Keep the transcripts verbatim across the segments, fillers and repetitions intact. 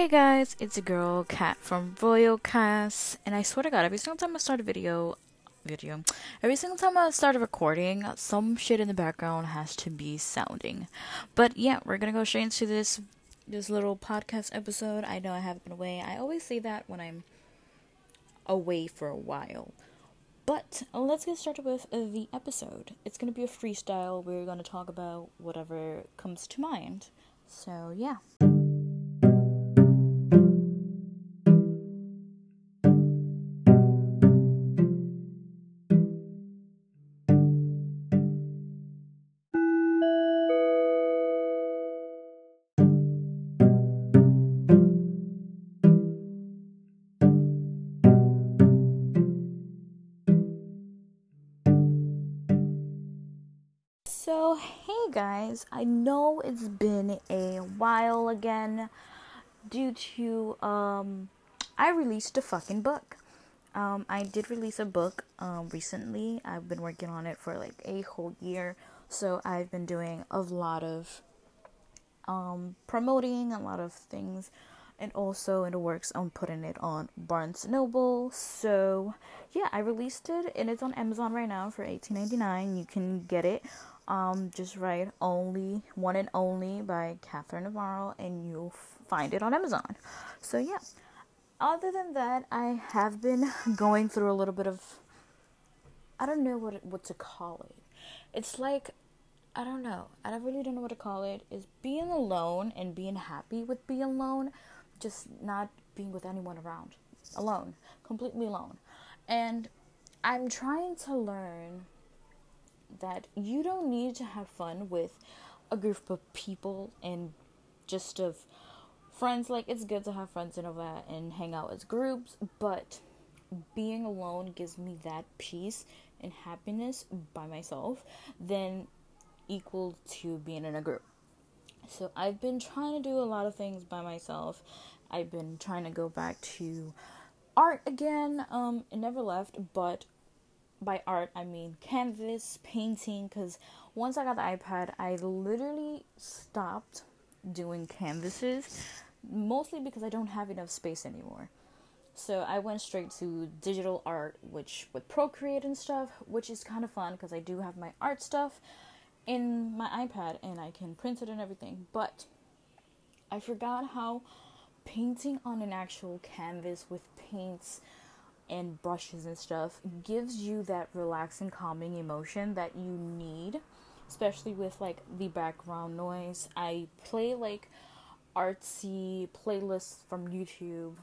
Hey guys, it's a girl, Kat from Royal Cast, and I swear to God, every single time I start a video, video, every single time I start a recording, some shit in the background has to be sounding. But yeah, we're gonna go straight into this, this little podcast episode. I know I haven't been away. I always say that when I'm away for a while. But uh, let's get started with uh, the episode. It's gonna be a freestyle. We're gonna talk about whatever comes to mind. So yeah. So, hey guys, I know it's been a while again due to, um, I released a fucking book. Um, I did release a book, um, recently. I've been working on it for like a whole year. So, I've been doing a lot of, um, promoting, a lot of things. And also in the works, I'm putting it on Barnes and Noble. So, yeah, I released it and it's on Amazon right now for eighteen ninety-nine. You can get it. Um, just write Only, One and Only by Catherine Navarro and you'll f- find it on Amazon. So, yeah. Other than that, I have been going through a little bit of, I don't know what what to call it. It's like, I don't know. I really don't know what to call it. Is being alone and being happy with being alone. Just not being with anyone around. Alone. Completely alone. And I'm trying to learn that you don't need to have fun with a group of people and just of friends. Like, it's good to have friends and all that and hang out as groups, but being alone gives me that peace and happiness by myself than equal to being in a group. So I've been trying to do a lot of things by myself. I've been trying to go back to art again. Um, it never left, but by art I mean canvas, painting, because once I got the iPad, I literally stopped doing canvases, mostly because I don't have enough space anymore. So I went straight to digital art, which with Procreate and stuff, which is kind of fun because I do have my art stuff in my iPad and I can print it and everything. But I forgot how painting on an actual canvas with paints and brushes and stuff gives you that relaxing, calming emotion that you need, especially with like the background noise. I play like artsy playlists from YouTube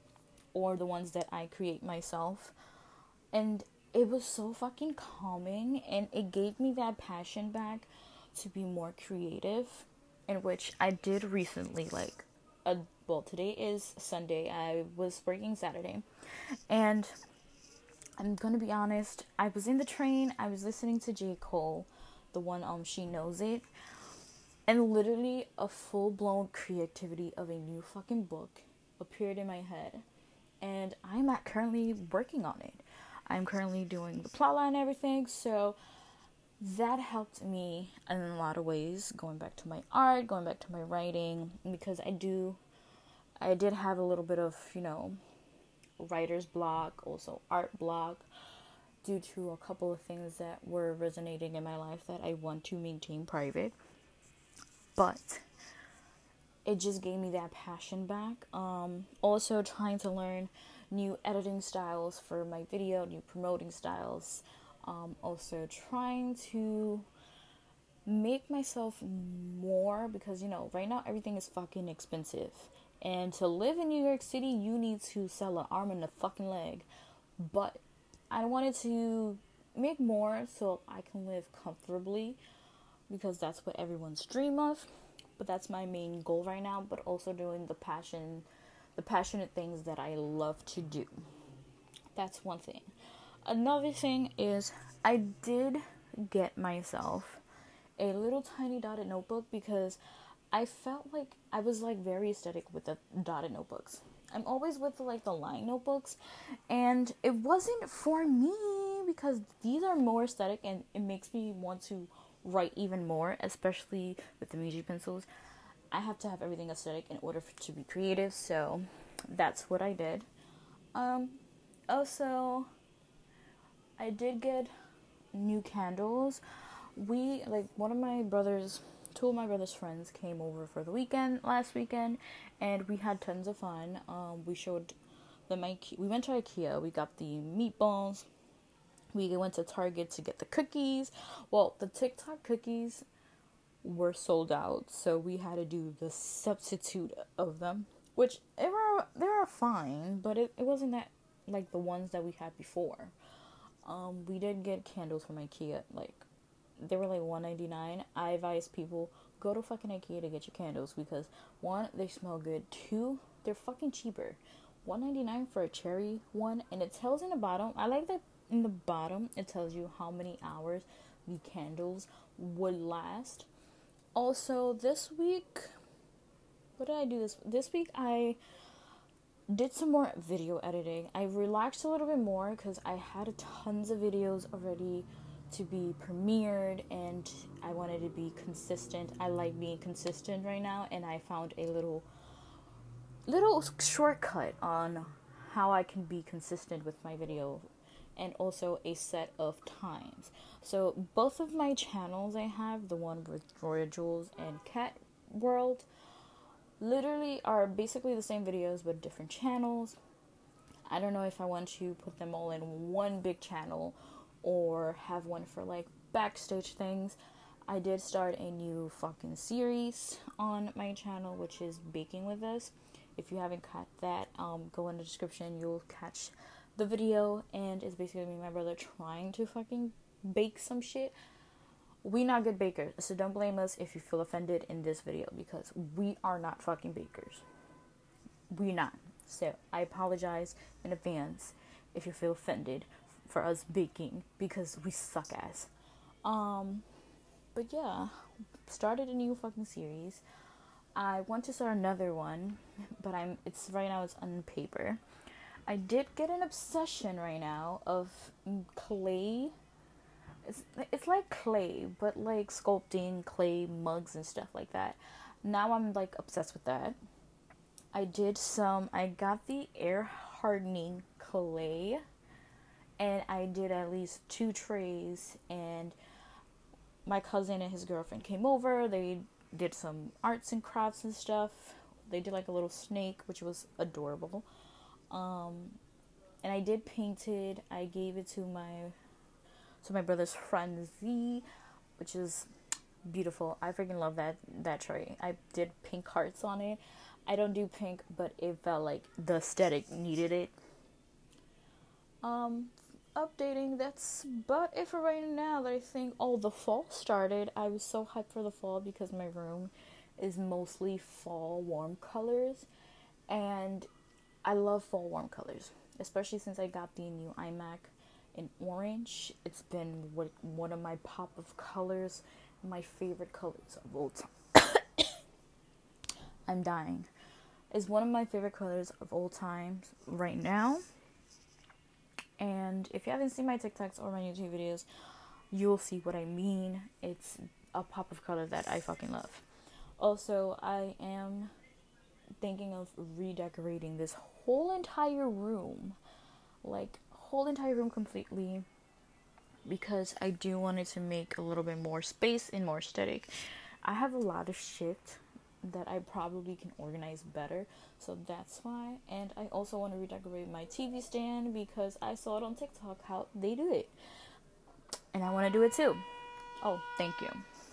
or the ones that I create myself, and it was so fucking calming and it gave me that passion back to be more creative, in which I did recently. Like a well today is Sunday, I was working Saturday, and I'm gonna be honest, I was in the train, I was listening to J. Cole, the one um She Knows It, and literally a full-blown creativity of a new fucking book appeared in my head, and I'm at currently working on it. I'm currently doing the plotline and everything, so that helped me in a lot of ways, going back to my art, going back to my writing, because I do, I did have a little bit of, you know, writer's block, also art block, due to a couple of things that were resonating in my life that I want to maintain private, but it just gave me that passion back. Um, also trying to learn new editing styles for my video, new promoting styles. Um, also trying to make myself more, because, you know, right now everything is fucking expensive. And to live in New York City, you need to sell an arm and a fucking leg. But I wanted to make more so I can live comfortably, because that's what everyone's dream of. But that's my main goal right now, but also doing the passion, the passionate things that I love to do. That's one thing. Another thing is I did get myself a little tiny dotted notebook because I felt like I was like very aesthetic with the dotted notebooks. I'm always with like the line notebooks, and it wasn't for me because these are more aesthetic and it makes me want to write even more, especially with the Muji pencils. I have to have everything aesthetic in order for, to be creative, so that's what I did. Um, also, I did get new candles. We, like, one of my brothers, two of my brother's friends came over for the weekend, last weekend, and we had tons of fun. Um, we showed them, Ikea, we went to Ikea, we got the meatballs, we went to Target to get the cookies. Well, the TikTok cookies were sold out, so we had to do the substitute of them, which they were they were fine, but it, it wasn't that like the ones that we had before. Um, we did get candles from IKEA, like they were like one ninety-nine. I advise people go to fucking IKEA to get your candles because one, they smell good. Two, they're fucking cheaper. one ninety-nine for a cherry one, and it tells in the bottom. I like that in the bottom it tells you how many hours the candles would last. Also, this week, what did I do this this week? I did some more video editing. I relaxed a little bit more because I had tons of videos already to be premiered, and I wanted to be consistent. I like being consistent right now, and I found a little little shortcut on how I can be consistent with my video, and also a set of times. So both of my channels I have, the one with Royal Jules and Cat World, literally are basically the same videos but different channels. I don't know if I want to put them all in one big channel or have one for like backstage things. I did start a new fucking series on my channel, which is Baking With Us. If you haven't caught that, um, go in the description, you'll catch the video, and it's basically me and my brother trying to fucking bake some shit. We not good bakers, so don't blame us if you feel offended in this video, because we are not fucking bakers. We not. So I apologize in advance if you feel offended for us baking, because we suck ass. Um, but yeah, started a new fucking series. I want to start another one, but I'm. It's right now. It's on paper. I did get an obsession right now of clay. It's, it's like clay, but like sculpting clay mugs and stuff like that. Now I'm like obsessed with that. I did some, I got the air hardening clay, and I did at least two trays, and my cousin and his girlfriend came over. They did some arts and crafts and stuff. They did like a little snake, which was adorable. Um, and I did paint it. I gave it to my to my brother's friend Z, which is beautiful. I freaking love that that tray. I did pink hearts on it. I don't do pink, but it felt like the aesthetic needed it. Um, updating. That's about it for right now. That I think. Oh, the fall started. I was so hyped for the fall because my room is mostly fall warm colors, and I love fall warm colors, especially since I got the new iMac in orange. It's been what, one of my pop of colors, my favorite colors of all time. I'm dying. It's one of my favorite colors of all time right now. And if you haven't seen my TikToks or my YouTube videos, you'll see what I mean. It's a pop of color that I fucking love. Also, I am thinking of redecorating this whole entire room, like whole entire room completely, because I do want it to make a little bit more space and more aesthetic. I have a lot of shit that I probably can organize better, so that's why. And I also want to redecorate my T V stand because I saw it on TikTok how they do it, and I want to do it too. Oh, thank you.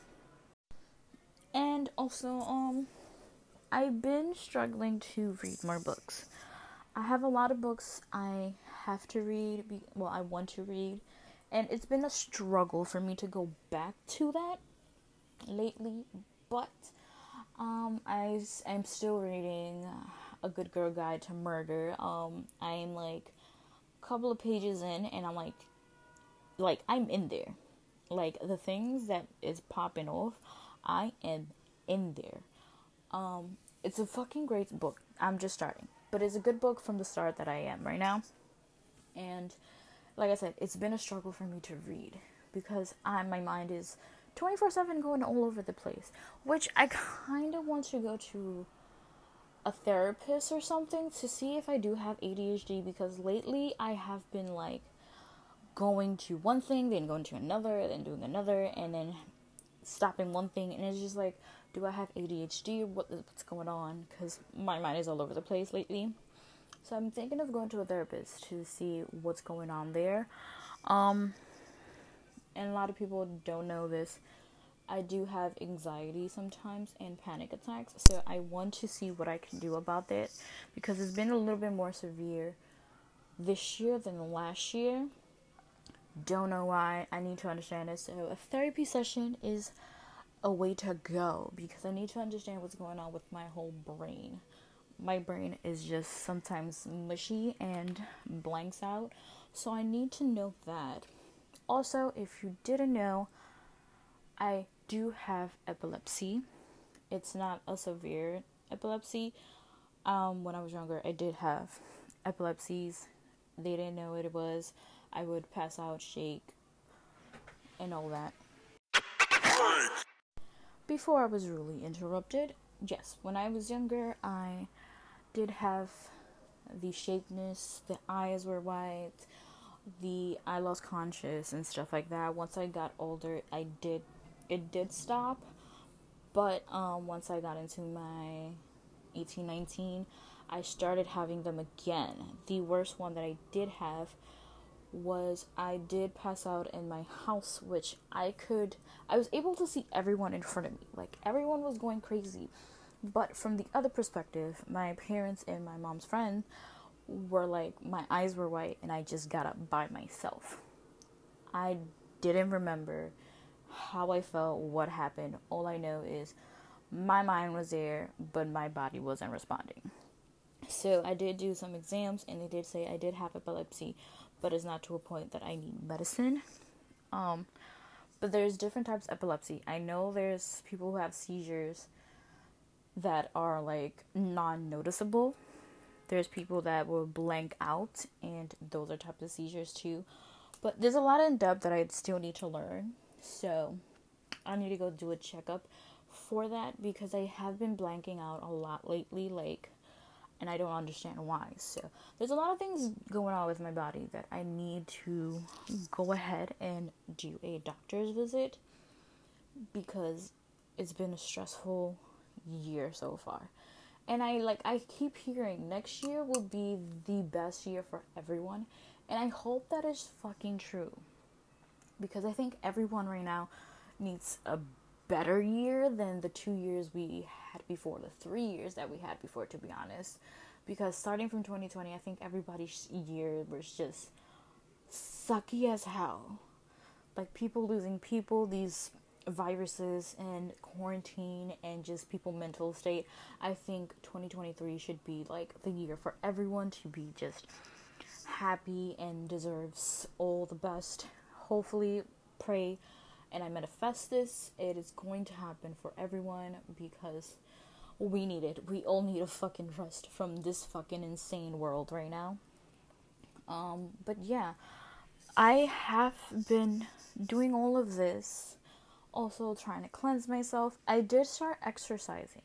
And also, um, I've been struggling to read more books. I have a lot of books I have to read, be- well, I want to read, and it's been a struggle for me to go back to that lately, but um, I, I'm still reading A Good Girl Guide to Murder. Um, I'm like a couple of pages in, and I'm like, like, I'm in there. Like, the things that is popping off, I am in there. Um, it's a fucking great book. I'm just starting. But it's a good book from the start that I am right now. And like I said, it's been a struggle for me to read because I, my mind is twenty-four seven going all over the place, which I kind of want to go to a therapist or something to see if I do have A D H D, because lately I have been like going to one thing, then going to another, then doing another, and then stopping one thing, and it's just like, do I have A D H D? What, what's going on? Because my mind is all over the place lately. So I'm thinking of going to a therapist to see what's going on there. Um, and a lot of people don't know this. I do have anxiety sometimes and panic attacks, so I want to see what I can do about that, because it's been a little bit more severe this year than last year. Don't know why. I need to understand it. So a therapy session is a way to go, because I need to understand what's going on with my whole brain. My brain is just sometimes mushy and blanks out, so I need to know that. Also, if you didn't know, I do have epilepsy. It's not a severe epilepsy. Um, when I was younger, I did have epilepsies. They didn't know what it was. I would pass out, shake, and all that. Before I was really interrupted, yes, when I was younger, I did have the shakiness, the eyes were white, the I lost conscious and stuff like that. Once I got older, I did it did stop, but um once I got into my eighteen, nineteen, I started having them again. The worst one that I did have was I did pass out in my house, which I could I was able to see everyone in front of me. Like, everyone was going crazy. But from the other perspective, my parents and my mom's friend were like, my eyes were white and I just got up by myself. I didn't remember how I felt, what happened. All I know is my mind was there, but my body wasn't responding. So I did do some exams, and they did say I did have epilepsy, but it's not to a point that I need medicine. Um, but there's different types of epilepsy. I know there's people who have seizures that are like non-noticeable. There's people that will blank out, and those are types of seizures too. But there's a lot in depth that I still need to learn. So I need to go do a checkup for that, because I have been blanking out a lot lately, like, and I don't understand why. So there's a lot of things going on with my body that I need to go ahead and do a doctor's visit, because it's been a stressful year so far. And I like I keep hearing next year will be the best year for everyone, and I hope that is fucking true, because I think everyone right now needs a better year than the two years we had before, the three years that we had before, to be honest. Because starting from twenty twenty, I think everybody's year was just sucky as hell. Like, people losing people, these viruses and quarantine, and just people mental state. I think twenty twenty-three should be like the year for everyone to be just happy and deserves all the best. Hopefully, pray, and I manifest this. It is going to happen for everyone, because we need it. We all need a fucking rest from this fucking insane world right now. Um, but yeah, I have been doing all of this, also trying to cleanse myself. I did start exercising.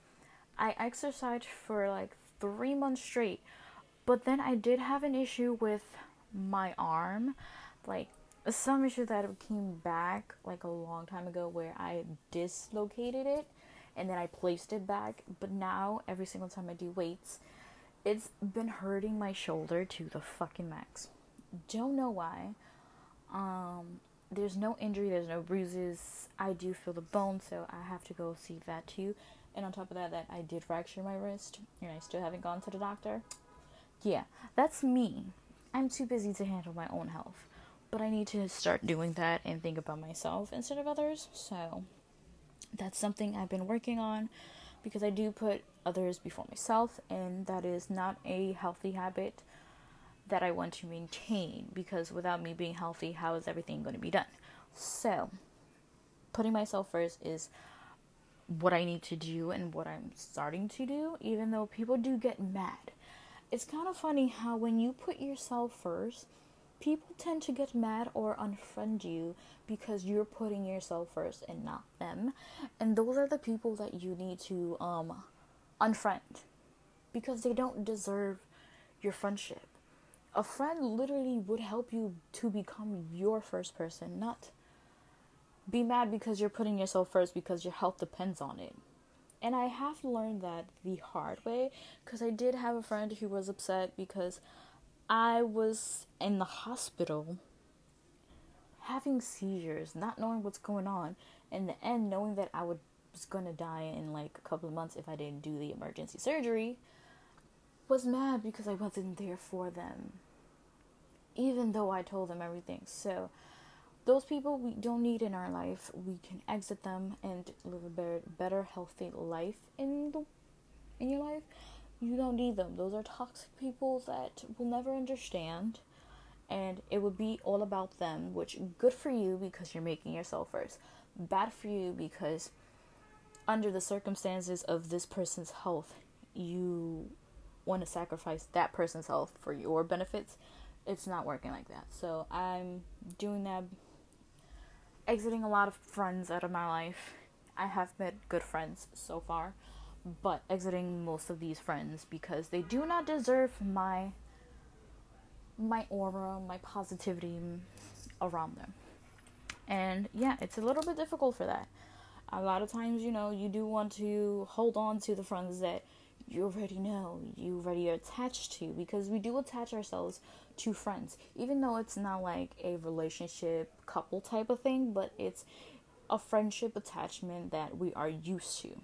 I exercised for like three months straight, but then I did have an issue with my arm, like some issue that came back like a long time ago, where I dislocated it and then I placed it back. But now every single time I do weights, it's been hurting my shoulder to the fucking max. Don't know why. Um, there's no injury, there's no bruises. I do feel the bone, so I have to go see that too. And on top of that, that I did fracture my wrist, and I still haven't gone to the doctor. Yeah, that's me. I'm too busy to handle my own health. But I need to start doing that and think about myself instead of others. So that's something I've been working on, because I do put others before myself, and that is not a healthy habit that I want to maintain, because without me being healthy, how is everything going to be done? So putting myself first is what I need to do and what I'm starting to do, even though people do get mad. It's kind of funny how when you put yourself first, people tend to get mad or unfriend you because you're putting yourself first and not them. And those are the people that you need to um, unfriend because they don't deserve your friendship. A friend literally would help you to become your first person, not be mad because you're putting yourself first because your health depends on it. And I have learned that the hard way because I did have a friend who was upset because I was in the hospital having seizures, not knowing what's going on. In the end, knowing that I would, was going to die in like a couple of months if I didn't do the emergency surgery, was mad because I wasn't there for them. Even though I told them everything. So, those people we don't need in our life. We can exit them and live a better, better healthy life in the in your life. You don't need them. Those are toxic people that will never understand. And it would be all about them, which good for you because you're making yourself first. Bad for you because under the circumstances of this person's health, you want to sacrifice that person's health for your benefits. It's not working like that. So I'm doing that, exiting a lot of friends out of my life. I have met good friends so far, but exiting most of these friends because they do not deserve my my aura, my positivity around them. And yeah, it's a little bit difficult for that. A lot of times, you know, you do want to hold on to the friends that you already know, you already are attached to, because we do attach ourselves to friends, even though it's not like a relationship couple type of thing, but it's a friendship attachment that we are used to.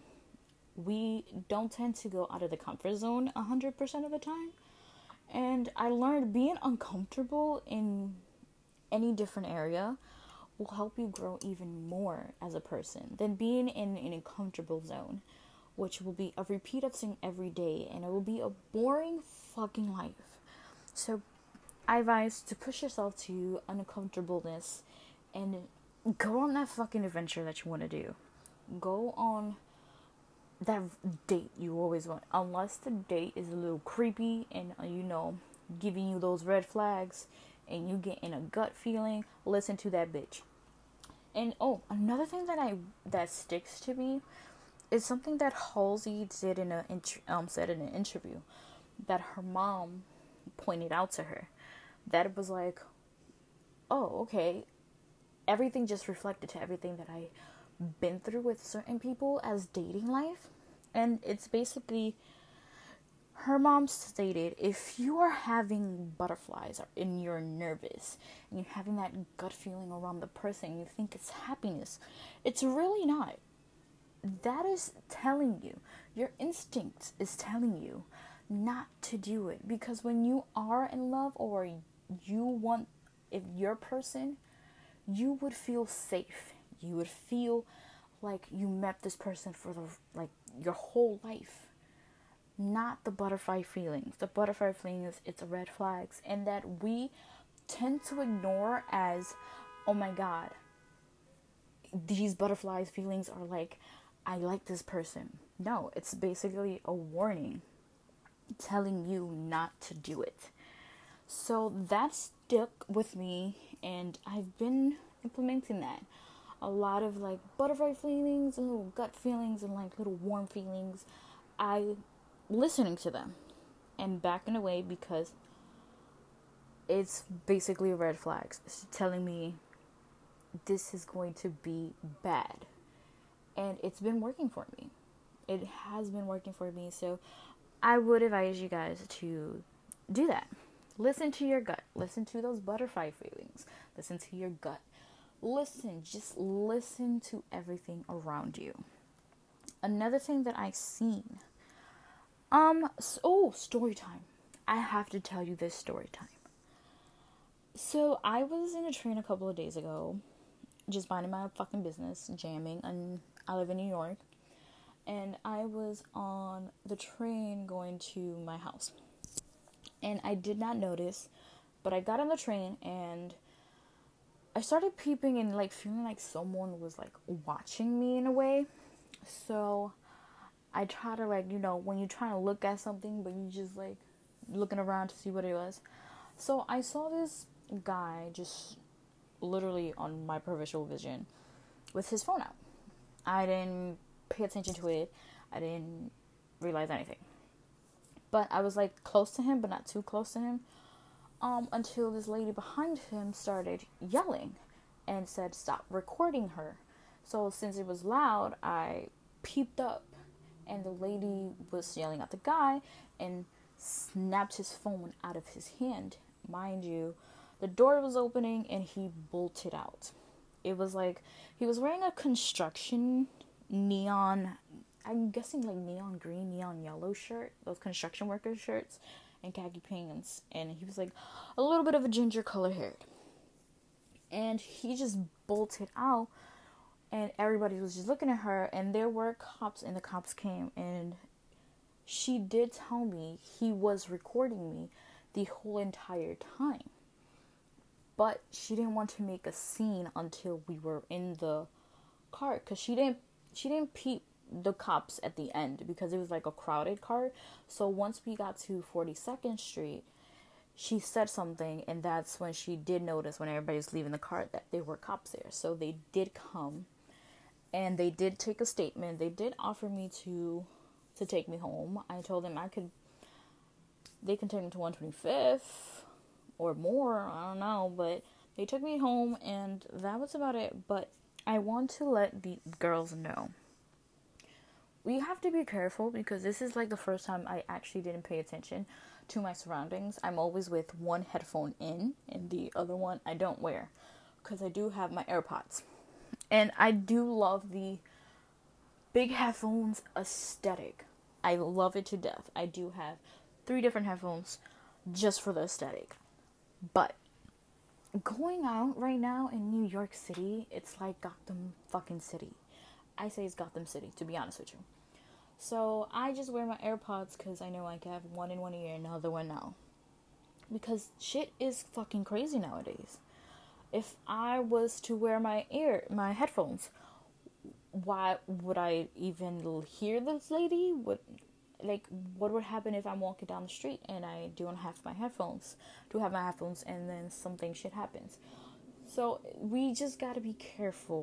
We don't tend to go out of the comfort zone one hundred percent of the time. And I learned being uncomfortable in any different area will help you grow even more as a person than being in an uncomfortable zone, which will be a repeat of thing every day, and it will be a boring fucking life. So I advise to push yourself to uncomfortableness and go on that fucking adventure that you want to do. Go on that date you always want, unless the date is a little creepy and uh, you know, giving you those red flags and you get in a gut feeling. Listen to that bitch. And oh, another thing that I that sticks to me is something that Halsey did in a um said in an interview that her mom pointed out to her. That it was like, oh, okay, everything just reflected to everything that I been through with certain people as dating life. And it's basically, her mom stated, if you are having butterflies or and you're nervous and you're having that gut feeling around the person, you think it's happiness, it's really not. That is telling you, your instinct is telling you not to do it. Because when you are in love or you want, if your person, you would feel safe. You would feel like you met this person for the like your whole life. Not the butterfly feelings. The butterfly feelings, it's red flags. And that we tend to ignore as, oh my god, these butterflies feelings are like, I like this person. No, it's basically a warning telling you not to do it. So that stuck with me, and I've been implementing that. A lot of like butterfly feelings and little gut feelings and like little warm feelings. I listening to them and backing away because it's basically red flags. It's telling me this is going to be bad. And it's been working for me. It has been working for me. So I would advise you guys to do that. Listen to your gut. Listen to those butterfly feelings. Listen to your gut. Listen, just listen to everything around you. Another thing that I've seen, um, so, oh, story time. I have to tell you this story time. So I was in a train a couple of days ago, just minding my fucking business, jamming, and I live in New York, and I was on the train going to my house, and I did not notice, but I got on the train, and I started peeping and, like, feeling like someone was, like, watching me in a way. So I try to, like, you know, when you're trying to look at something, but you just, like, looking around to see what it was. So I saw this guy just literally on my peripheral vision with his phone out. I didn't pay attention to it. I didn't realize anything. But I was like close to him, but not too close to him. Um, until this lady behind him started yelling and said, "Stop recording her." So since it was loud, I peeped up, and the lady was yelling at the guy and snapped his phone out of his hand. Mind you, the door was opening and he bolted out. It was like he was wearing a construction neon, I'm guessing like neon green, neon yellow shirt, those construction worker shirts, and khaki pants, and he was like a little bit of a ginger color haired. And he just bolted out, and everybody was just looking at her, and there were cops, and the cops came, and she did tell me he was recording me the whole entire time. But she didn't want to make a scene until we were in the car, because she didn't she didn't peep the cops at the end, because it was like a crowded car. So once we got to forty-second Street, she said something, and that's when she did notice, when everybody was leaving the car, that there were cops there. So they did come, and they did take a statement. They did offer me to to take me home. I told them I could, they can take me to one twenty-fifth or more, I don't know, but they took me home, and that was about it. But I want to let the girls know, we have to be careful, because this is like the first time I actually didn't pay attention to my surroundings. I'm always with one headphone in, and the other one I don't wear, because I do have my AirPods, and I do love the big headphones aesthetic. I love it to death. I do have three different headphones just for the aesthetic. But going out right now in New York City, it's like Gotham fucking City. I say it's Gotham City, to be honest with you. So I just wear my AirPods, because I know I can have one in one ear and the other one now. Because shit is fucking crazy nowadays. If I was to wear my ear, my headphones, why would I even hear this lady? Would like what would happen if I'm walking down the street and I don't have my headphones? Do have my headphones, and then something shit happens. So we just gotta be careful.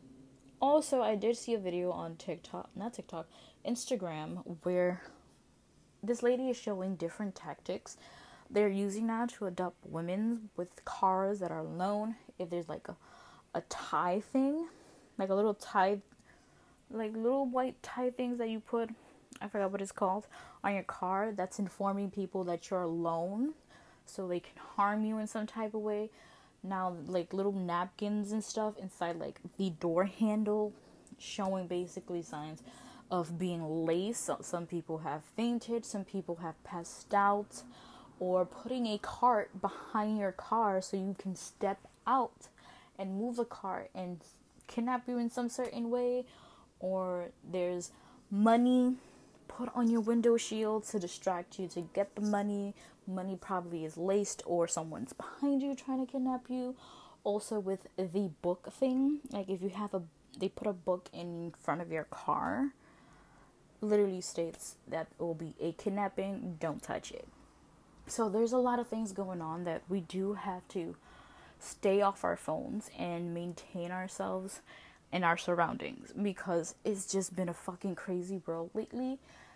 Also, I did see a video on TikTok, not TikTok, Instagram, where this lady is showing different tactics they're using now to adopt women with cars that are loan. If there's like a, a tie thing, like a little tie, like little white tie things that you put, I forgot what it's called, on your car, that's informing people that you're alone, so they can harm you in some type of way. Now, like little napkins and stuff inside like the door handle, showing basically signs of being laced. So some people have fainted, some people have passed out, or putting a cart behind your car so you can step out and move the cart and kidnap you in some certain way. Or there's money put on your window shield to distract you to get the money. Money probably is laced, or someone's behind you trying to kidnap you. Also with the book thing, like if you have a, they put a book in front of your car, literally states that it will be a kidnapping, don't touch it. So there's a lot of things going on that we do have to stay off our phones and maintain ourselves and our surroundings, because it's just been a fucking crazy world lately,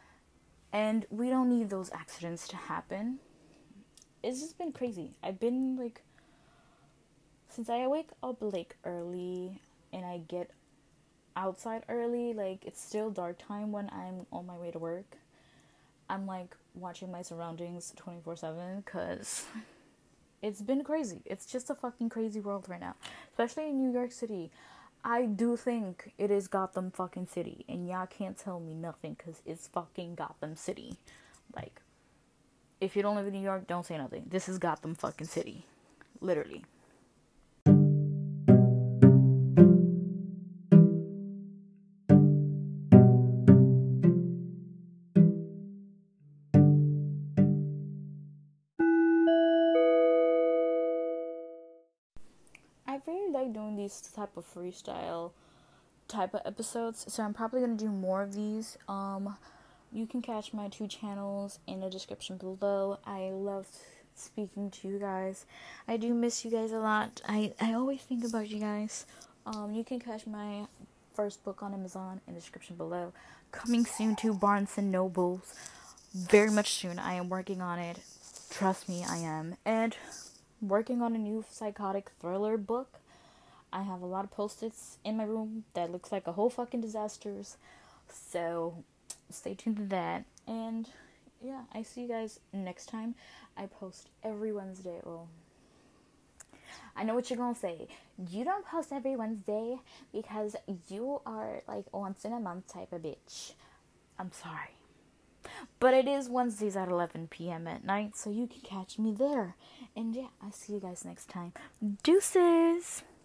and we don't need those accidents to happen. It's just been crazy. I've been like, since I wake up like early and I get outside early, like it's still dark time when I'm on my way to work, I'm like watching my surroundings twenty-four seven, because it's been crazy. It's just a fucking crazy world right now, especially in New York City. I do think it is Gotham fucking City, and y'all can't tell me nothing, because it's fucking Gotham City. Like, if you don't live in New York, don't say nothing. This is Gotham fucking City. Literally. I really like doing these type of freestyle type of episodes, so I'm probably going to do more of these. Um, you can catch my two channels in the description below. I love speaking to you guys. I do miss you guys a lot. I, I always think about you guys. Um, you can catch my first book on Amazon in the description below. Coming soon to Barnes and Nobles. Very much soon. I am working on it. Trust me, I am. And working on a new psychotic thriller book. I have a lot of post-its in my room that looks like a whole fucking disasters. So stay tuned to that. And yeah, I see you guys next time. I post every Wednesday. Well, I know what you're gonna say. You don't post every Wednesday because you are like once in a month type of bitch. I'm sorry. But it is Wednesdays at eleven p.m. at night, so you can catch me there. And yeah, I'll see you guys next time. Deuces!